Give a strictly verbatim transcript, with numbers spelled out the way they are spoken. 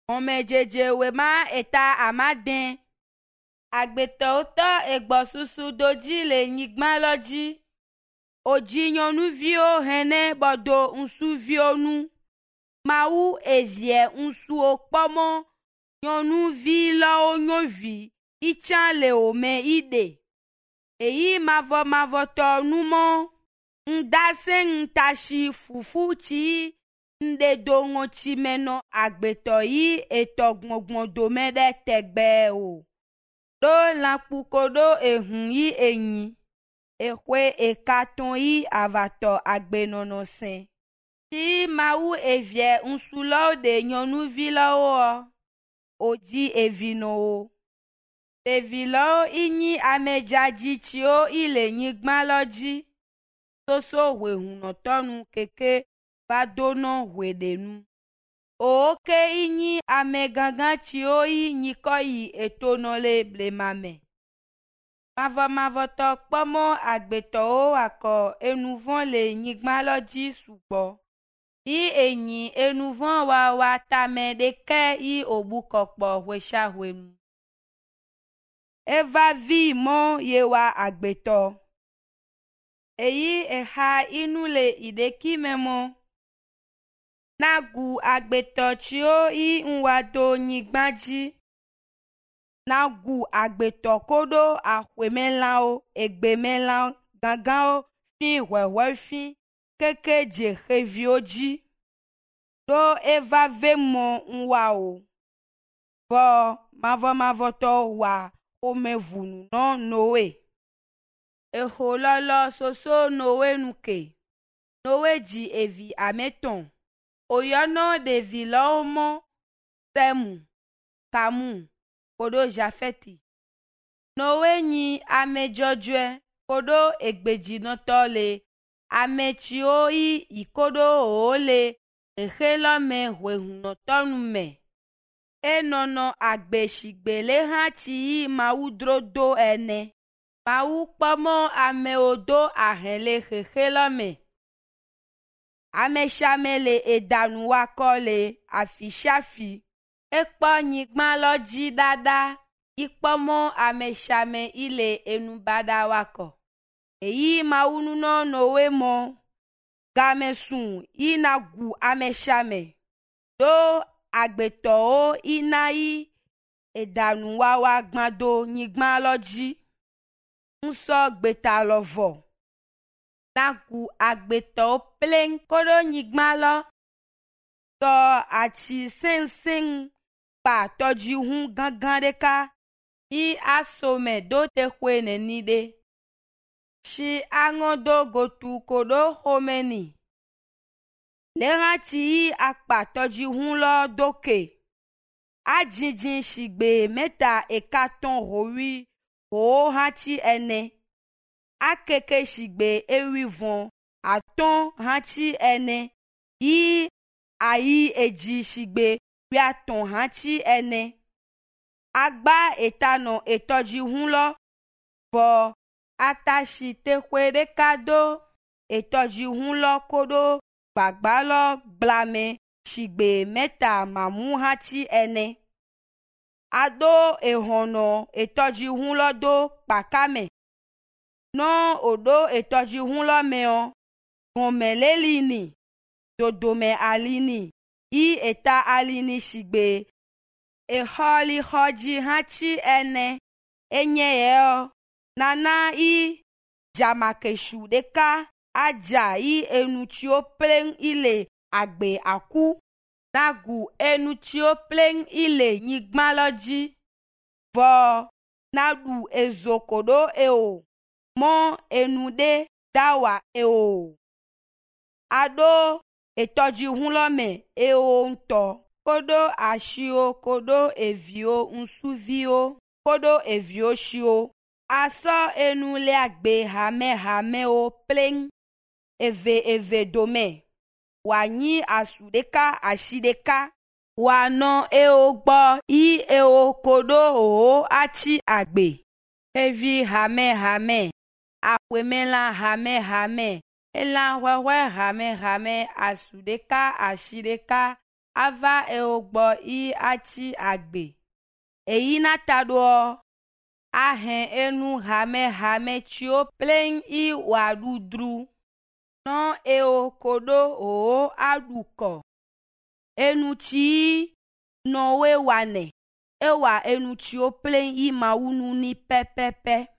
Omejeje wema eta amaden. Agbeto to egbosusu doji le nyigban loji. Oji nyonuvio hene bodo unsuvio nu. Mawu evie unsu okpomo nyonuvi lo onyovi ichan le ome ide. Eyi mavo mavo to numo ndase ntashi fufu chi nde dongo chi meno agbeto yi eto gbongbon dome de tegbe o. Do lanpuko do ehun yi enyi. Ekwe ekaton yi avato agbenono sen. Ti mawu evie unsulo de nyonuvi lo o. Oji evino o. Evilo inyi amejaji chi o ile nyigban loji. Soso wehuno tonu keke badono wedenu. Oke inyi ame gangan chi o yi nyiko yi etono le blemame. Mavo mavo to kpomo agbeto o ako enuvon le nyigban loji sugbo. Yi enyi enuvon wa wa tame deke yi obukokpo wesha wenu. Eva vi mo yewa agbeto. Eyi eha inu le ideki memo. Nagu agbeto chi o yi nwado nyigbanji. Nagu agbeto kodo ahwemelan o, egbemelan gangan o, fin wewe fin, keke je hevi oji. Do eva ve mo nwa o. Bo mavo mavo to wa ome vunu no nowe. Eho lolo soso nowe nuke. Nowe ji evi ameton. Oyono devi lo mo. Semu, Kamu, kodo Jafeti. Nowe nyi ame jojwe, kodo egbeji notole. Ame chi o yi ikodo ole. Ehelo me wehuno tonu me. Enono agbe shigbe le han chi yi maudro do ene. Mawu kpomo ame odo ahele hehelo me. Ame shame le edanu wako le afishafi. Ekpo nyigban loji dada. Ikpomo ame shame ile enubada wako. Eyi mawunu no nowe mo. Game sun inagu ame shame. Do agbeto o inayi edanu wawa gbado nyigban loji. Nso gbeta lovo. Nagu agbeto plen kodo nyigban lo. So achi sen sen pa toji hun gangan deka. I asome do te kwene nide. Shi angodo gotu kodo homeni. Leran chi yi akpa toji hun lo doke. Ajinjin shigbe meta ekaton howi ho hanchi ene. Akeke shigbe ewivon aton hanchi ene. Yi ayi eji shigbe wiaton hanchi ene. Agba etano etoji hun lo. Bo atashi tekwe dekado etoji hun lo kodo gbagba lo blame shigbe meta mamu hanchi ene. Ado ehono etoji hun lo do pakame. No odo etoji hun lo meon. Gome lelini. Dodome alini. I eta alini shigbe. Eholi hoji hanchi ene. Enye yeo. Nana i jamakeshu deka. Aja i enuchio plen ile agbe aku. Nagu enuchio plen ile nyigban loji. Vo nagu ezokodo eo. Mo enude dawa eo. Ado etoji hun lo me eo nto. Kodo ashio kodo evio unsuvio. Kodo evio shio. Aso enu le agbe hame hame o plen. Eve eve dome. Wanyi asudeka ashideka. Wano eo gbo i eo kodo o achi agbe. Evi hame hame. Akwemela hame hame. Elan wewe hame hame asudeka ashideka. ava eogbo i achi agbe. Eyi nata do ahen enu hame hame chio plen i wadudru. No eo kodo o aduko. Enu chi no we wane. Ewa enu chio plen i maunu ni pepepe.